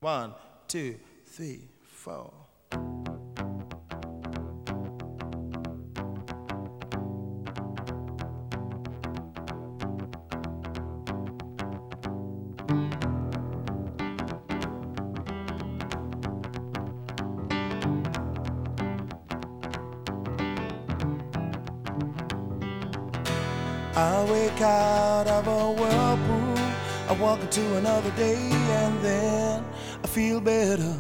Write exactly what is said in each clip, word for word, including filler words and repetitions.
One, two, three, four. I wake out of a whirlpool, I walk into another day, and then I feel better.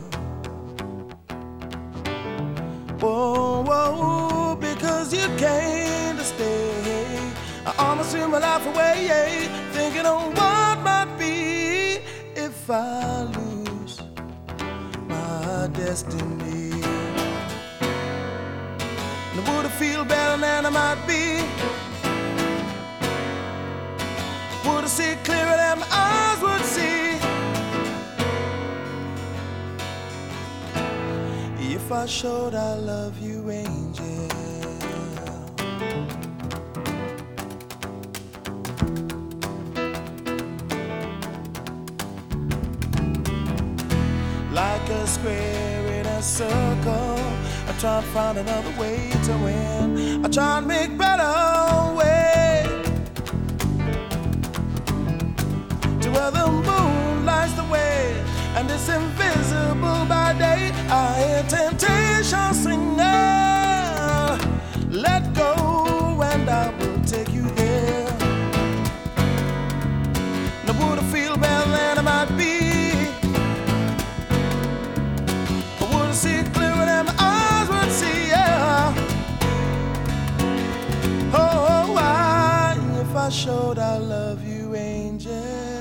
Whoa, whoa, because you came to stay. I almost threw my life away, thinking on what might be if I lose my destiny. And would I feel better than I might be? Would I see clearer than my eyes would see? If I showed I love you, angel. Like a square in a circle, I try to find another way to win. I try to make better ways. Where the moon lights the way, and it's invisible by day. I hear temptation singing, let go and I will take you there. Now would I feel better than I might be? Or would I see clearer than my eyes would see? Yeah. Oh, why if I showed I love you, angel?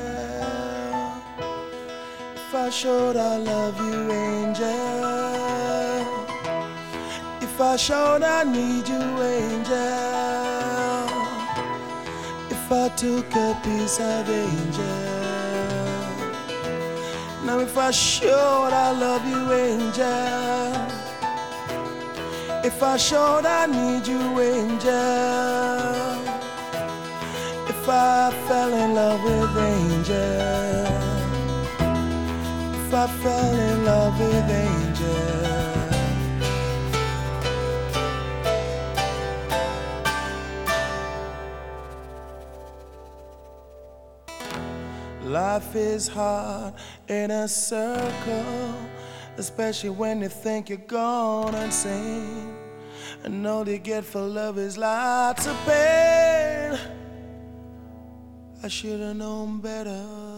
If I showed I love you, angel. If I showed I need you, angel. If I took a piece of angel. Now if I showed I love you, angel. If I showed I need you, angel. If I fell in love with angel. If I fell in love with angel. Life is hard in a circle, especially when you think you're gone insane. And all you get for love is lots of pain. I should have known better.